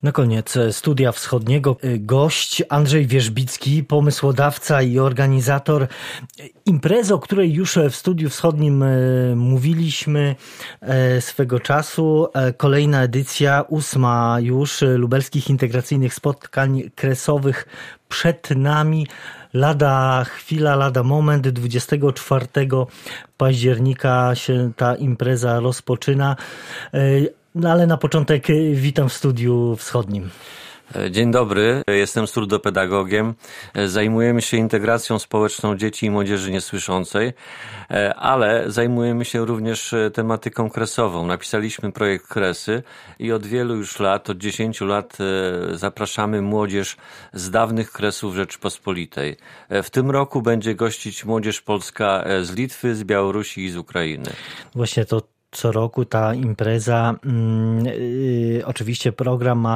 Na koniec Studia Wschodniego gość Andrzej Wierzbicki, pomysłodawca i organizator imprezy, o której już w Studiu Wschodnim mówiliśmy swego czasu. Kolejna edycja, 8. już Lubelskich Integracyjnych Spotkań Kresowych przed nami. Lada chwila, lada moment, 24 października się ta impreza rozpoczyna. No ale na początek witam w Studiu Wschodnim. Dzień dobry, jestem surdopedagogiem. Zajmujemy się integracją społeczną dzieci i młodzieży niesłyszącej, ale zajmujemy się również tematyką kresową. Napisaliśmy projekt Kresy i od wielu już lat, od 10 lat zapraszamy młodzież z dawnych kresów Rzeczypospolitej. W tym roku będzie gościć młodzież polska z Litwy, z Białorusi i z Ukrainy. Właśnie to co roku ta impreza, oczywiście program ma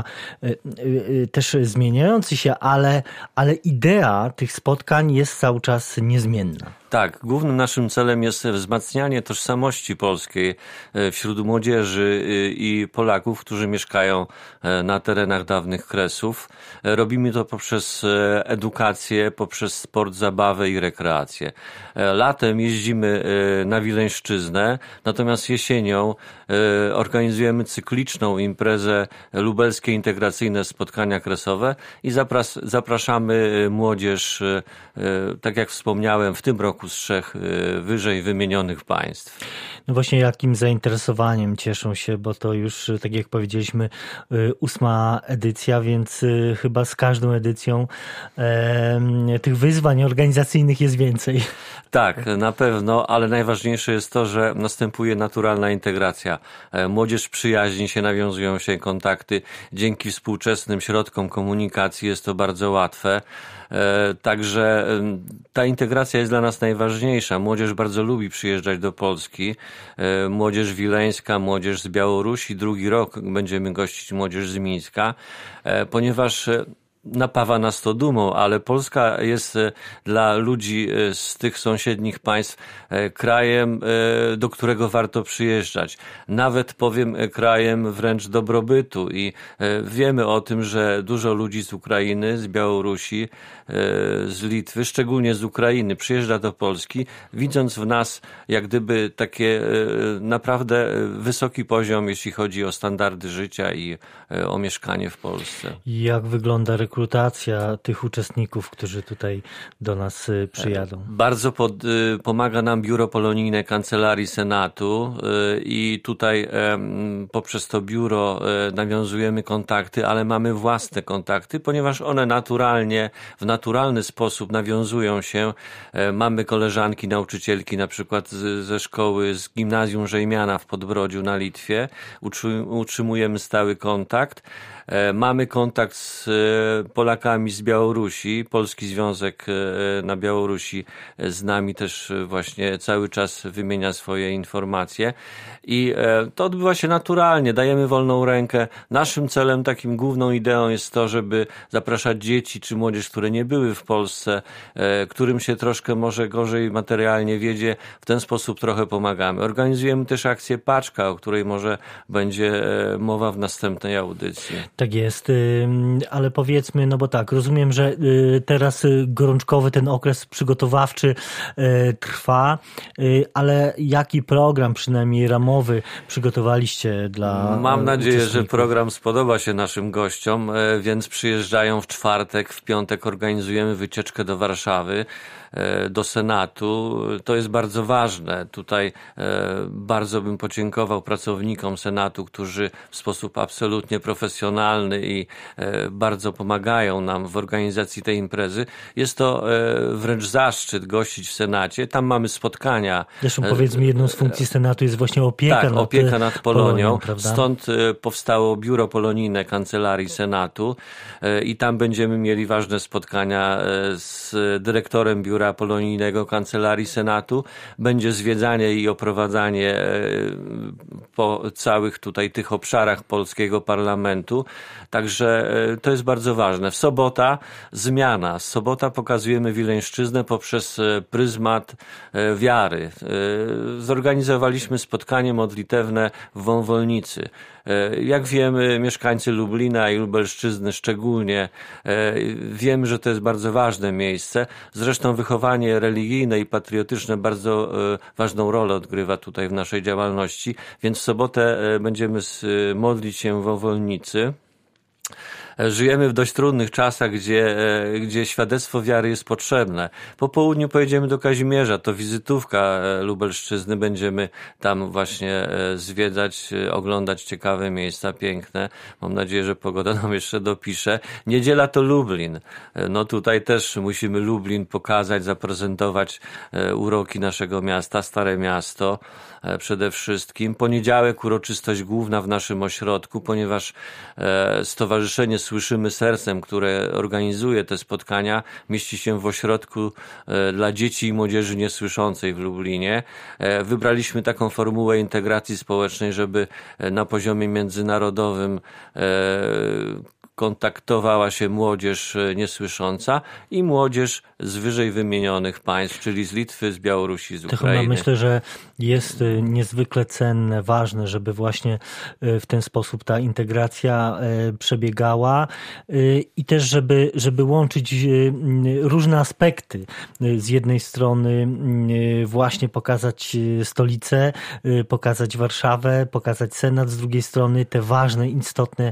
też zmieniający się, ale idea tych spotkań jest cały czas niezmienna. Tak, głównym naszym celem jest wzmacnianie tożsamości polskiej wśród młodzieży i Polaków, którzy mieszkają na terenach dawnych Kresów. Robimy to poprzez edukację, poprzez sport, zabawę i rekreację. Latem jeździmy na Wileńszczyznę, natomiast jesienią organizujemy cykliczną imprezę Lubelskie Integracyjne Spotkania Kresowe i zapraszamy młodzież, tak jak wspomniałem, w tym roku z 3 wyżej wymienionych państw. No właśnie, jakim zainteresowaniem cieszą się, bo to już, tak jak powiedzieliśmy, 8. edycja, więc chyba z każdą edycją tych wyzwań organizacyjnych jest więcej. Tak, na pewno, ale najważniejsze jest to, że następuje naturalna integracja. Młodzież przyjaźni się, nawiązują się kontakty. Dzięki współczesnym środkom komunikacji jest to bardzo łatwe. Także ta integracja jest dla nas najważniejsza. Młodzież bardzo lubi przyjeżdżać do Polski. Młodzież wileńska, młodzież z Białorusi. Drugi rok będziemy gościć młodzież z Mińska, ponieważ napawa nas to dumą, ale Polska jest dla ludzi z tych sąsiednich państw krajem, do którego warto przyjeżdżać. Nawet powiem krajem wręcz dobrobytu i wiemy o tym, że dużo ludzi z Ukrainy, z Białorusi, z Litwy, szczególnie z Ukrainy, przyjeżdża do Polski, widząc w nas jak gdyby takie naprawdę wysoki poziom, jeśli chodzi o standardy życia i o mieszkanie w Polsce. Jak wygląda rekrutacja tych uczestników, którzy tutaj do nas przyjadą? Bardzo pomaga nam Biuro Polonijne Kancelarii Senatu i tutaj poprzez to biuro nawiązujemy kontakty, ale mamy własne kontakty, ponieważ one w naturalny sposób nawiązują się. Mamy koleżanki, nauczycielki na przykład ze szkoły, z Gimnazjum Żejmiana w Podbrodziu na Litwie. Utrzymujemy stały kontakt. Mamy kontakt z Polakami z Białorusi. Polski Związek na Białorusi z nami też właśnie cały czas wymienia swoje informacje i to odbywa się naturalnie. Dajemy wolną rękę. Naszym celem, takim główną ideą jest to, żeby zapraszać dzieci czy młodzież, które nie były w Polsce, którym się troszkę może gorzej materialnie wiedzie. W ten sposób trochę pomagamy. Organizujemy też akcję Paczka, o której może będzie mowa w następnej audycji. Tak jest, ale powiedzmy, no bo tak, rozumiem, że teraz gorączkowy ten okres przygotowawczy trwa, ale jaki program, przynajmniej ramowy, przygotowaliście dla Mam nadzieję, uczestników? że program spodoba się naszym gościom, więc przyjeżdżają w czwartek, w piątek organizujemy wycieczkę do Warszawy, do Senatu. To jest bardzo ważne. Tutaj bardzo bym podziękował pracownikom Senatu, którzy w sposób absolutnie profesjonalny i bardzo pomagają nam w organizacji tej imprezy. Jest to wręcz zaszczyt gościć w Senacie. Tam mamy spotkania. Zresztą powiedzmy, jedną z funkcji Senatu jest właśnie opieka nad Polonią. Prawda? Stąd powstało Biuro Polonijne Kancelarii Senatu i tam będziemy mieli ważne spotkania z dyrektorem Biura Polonijnego Kancelarii Senatu. Będzie zwiedzanie i oprowadzanie po całych tutaj tych obszarach polskiego parlamentu. Także to jest bardzo ważne. Zmiana. Sobota pokazujemy Wileńszczyznę poprzez pryzmat wiary. Zorganizowaliśmy spotkanie modlitewne w Wąwolnicy. Jak wiemy, mieszkańcy Lublina i Lubelszczyzny szczególnie wiemy, że to jest bardzo ważne miejsce. Zresztą wychowanie religijne i patriotyczne bardzo ważną rolę odgrywa tutaj w naszej działalności, więc w sobotę będziemy modlić się w Wąwolnicy. Żyjemy w dość trudnych czasach, gdzie świadectwo wiary jest potrzebne. Po południu pojedziemy do Kazimierza, to wizytówka Lubelszczyzny, będziemy tam właśnie zwiedzać, oglądać ciekawe miejsca, piękne. Mam nadzieję, że pogoda nam jeszcze dopisze. Niedziela to Lublin. No tutaj też musimy Lublin pokazać, zaprezentować uroki naszego miasta, Stare Miasto przede wszystkim. Poniedziałek uroczystość główna w naszym ośrodku, ponieważ Stowarzyszenie Słyszymy Sercem, które organizuje te spotkania, mieści się w ośrodku dla dzieci i młodzieży niesłyszącej w Lublinie. Wybraliśmy taką formułę integracji społecznej, żeby na poziomie międzynarodowym kontaktowała się młodzież niesłysząca i młodzież z wyżej wymienionych państw, czyli z Litwy, z Białorusi, z Ukrainy. Chyba myślę, że jest niezwykle cenne, ważne, żeby właśnie w ten sposób ta integracja przebiegała i też, żeby łączyć różne aspekty. Z jednej strony właśnie pokazać stolicę, pokazać Warszawę, pokazać Senat, z drugiej strony te ważne, istotne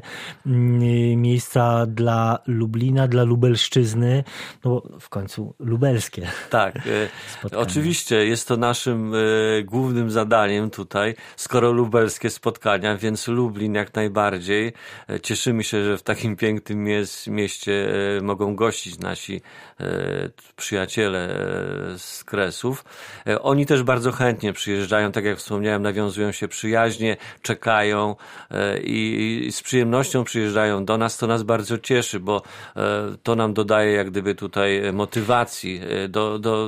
miejsca dla Lublina, dla Lubelszczyzny, no w końcu lubelskie. Tak, oczywiście jest to naszym głównym zadaniem tutaj, skoro lubelskie spotkania, więc Lublin jak najbardziej. Cieszymy się, że w takim pięknym mieście mogą gościć nasi przyjaciele z Kresów. Oni też bardzo chętnie przyjeżdżają, tak jak wspomniałem, nawiązują się przyjaźnie, czekają i z przyjemnością przyjeżdżają do nas. To nas bardzo cieszy, bo to nam dodaje jak gdyby tutaj motywacji do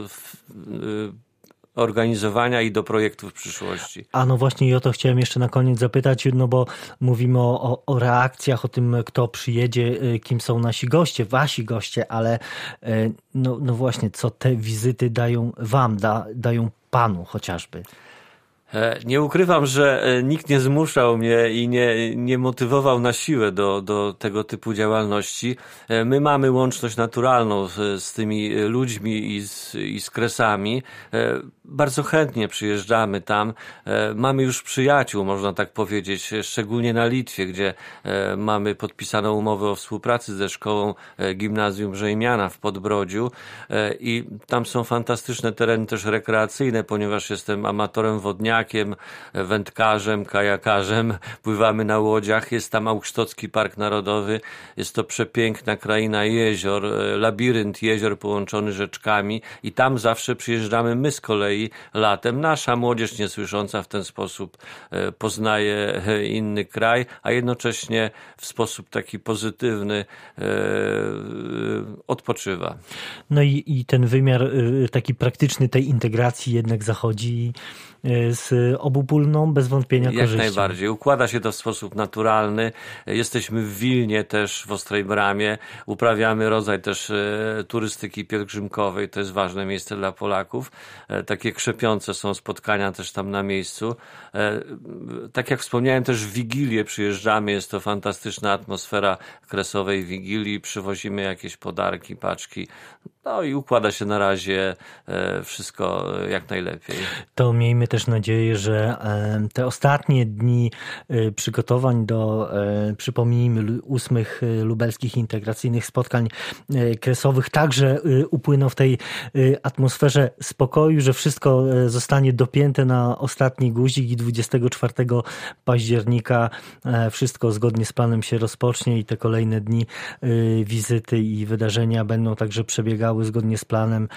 organizowania i do projektów w przyszłości. A no właśnie i o to chciałem jeszcze na koniec zapytać, no bo mówimy o reakcjach, o tym, kto przyjedzie, kim są nasi goście, wasi goście, ale no właśnie, co te wizyty dają wam, dają panu chociażby? Nie ukrywam, że nikt nie zmuszał mnie i nie motywował na siłę do tego typu działalności. My mamy łączność naturalną z tymi ludźmi i z Kresami. Bardzo chętnie przyjeżdżamy tam. Mamy już przyjaciół, można tak powiedzieć, szczególnie na Litwie, gdzie mamy podpisaną umowę o współpracy ze szkołą Gimnazjum Żejmiana w Podbrodziu i tam są fantastyczne tereny też rekreacyjne, ponieważ jestem amatorem wodniakiem, wędkarzem, kajakarzem, pływamy na łodziach, jest tam Małksztocki Park Narodowy, jest to przepiękna kraina jezior, labirynt jezior połączony rzeczkami i tam zawsze przyjeżdżamy my z kolei latem. Nasza młodzież niesłysząca w ten sposób poznaje inny kraj, a jednocześnie w sposób taki pozytywny odpoczywa. No i ten wymiar taki praktyczny tej integracji jednak zachodzi z obopólną, bez wątpienia korzyścią. Jak najbardziej. Układa się to w sposób naturalny. Jesteśmy w Wilnie też, w Ostrej Bramie. Uprawiamy rodzaj też turystyki pielgrzymkowej. To jest ważne miejsce dla Polaków. Takie krzepiące są spotkania też tam na miejscu. Tak jak wspomniałem, też w Wigilię przyjeżdżamy. Jest to fantastyczna atmosfera kresowej Wigilii. Przywozimy jakieś podarki, paczki. No i układa się na razie wszystko jak najlepiej. To miejmy też nadzieję, że te ostatnie dni przygotowań do, przypomnijmy, 8 lubelskich integracyjnych spotkań kresowych także upłyną w tej atmosferze spokoju, że wszystko zostanie dopięte na ostatni guzik i 24 października wszystko zgodnie z planem się rozpocznie i te kolejne dni wizyty i wydarzenia będą także przebiegały zgodnie z planem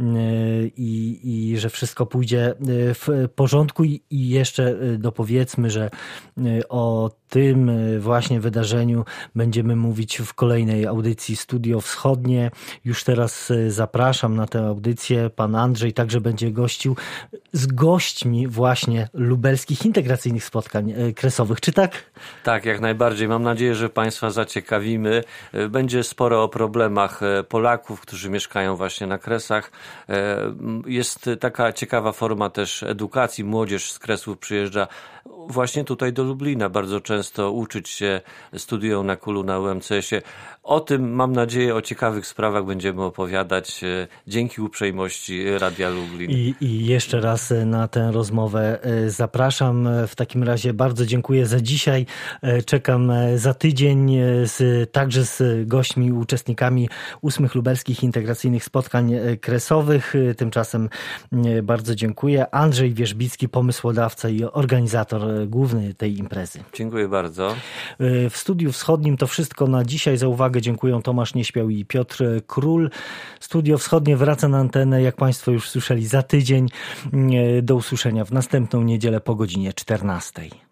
i że wszystko pójdzie w porządku i jeszcze dopowiedzmy, że o tym właśnie wydarzeniu będziemy mówić w kolejnej audycji Studio Wschodnie. Już teraz zapraszam na tę audycję. Pan Andrzej także będzie gościł. z gośćmi właśnie lubelskich integracyjnych spotkań kresowych, czy tak? Tak, jak najbardziej. Mam nadzieję, że Państwa zaciekawimy. Będzie sporo o problemach Polaków, którzy mieszkają właśnie na Kresach. Jest taka ciekawa forma też edukacji. Młodzież z Kresów przyjeżdża właśnie tutaj do Lublina. Bardzo często uczyć się, studiują na KUL-u, na UMCS-ie. O tym, mam nadzieję, o ciekawych sprawach będziemy opowiadać dzięki uprzejmości Radia Lublin. I jeszcze raz na tę rozmowę zapraszam. W takim razie bardzo dziękuję za dzisiaj. Czekam za tydzień także z gośćmi, uczestnikami 8 lubelskich integracyjnych spotkań kresowych. Tymczasem bardzo dziękuję. Andrzej Wierzbicki, pomysłodawca i organizator główny tej imprezy. Dziękuję bardzo. W Studiu Wschodnim to wszystko na dzisiaj. Za uwagę dziękuję Tomasz Nieśpiał i Piotr Król. Studio Wschodnie wraca na antenę, jak Państwo już słyszeli, za tydzień. Do usłyszenia w następną niedzielę po godzinie 14.